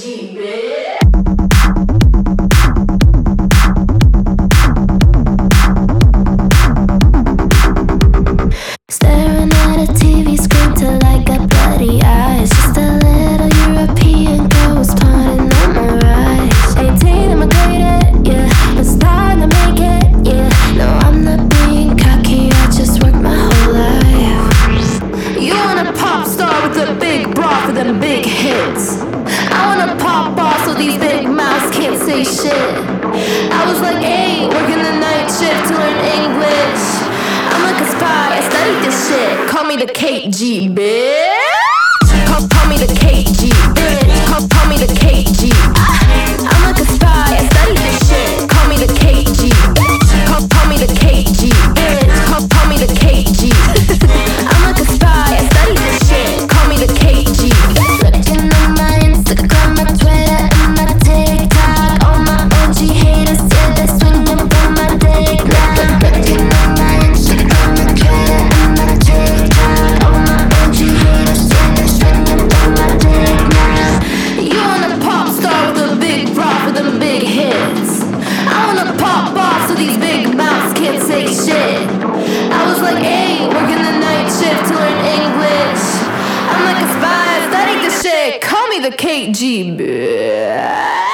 KGB. Staring at a TV screen till I got bloody eyes. Just a little European girl was taunting on my rise. 18, I'm a great yeah, but starting to make it, yeah. No, I'm not being cocky, I just worked my whole life. You want a pop star with a big bra for them big hits. I wanna pop off so these big mouths can't say shit. I was like, hey, working the night shift to learn English. I'm like a spy, I studied this shit. Call me the KG, bitch. Call me the KG, bitch. Call me the KG. I'm like a spy, I studied this shit. Call me the KG, bitch. Call me the KG, bitch. Call me the KG. I'm like a spy, I studied this shit. Call me the KG. Looking on my Instagram, my Twitter, and my TikTok. All my OG haters, yeah, they swinging from my dick now. Looking on my Instagram, my Twitter, and my TikTok. All my OG haters, yeah, they swinging from my dick now. You want a pop star with a big bra for them big hits. I wanna pop off so these big mouths can't say shit. I was like, hey, working the night shift to learn English. I'm like a spy, I studied this shit. Call me the KG, bitch.